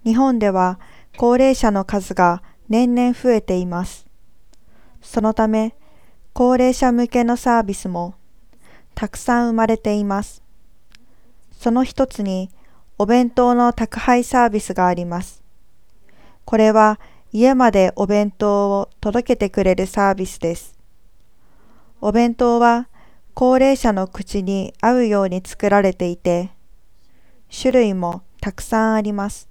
日本では高齢者の数が年々増えています。そのため、高齢者向けのサービスもたくさん生まれています。その一つに、お弁当の宅配サービスがあります。これは家までお弁当を届けてくれるサービスです。お弁当は高齢者の口に合うように作られていて、種類もたくさんあります。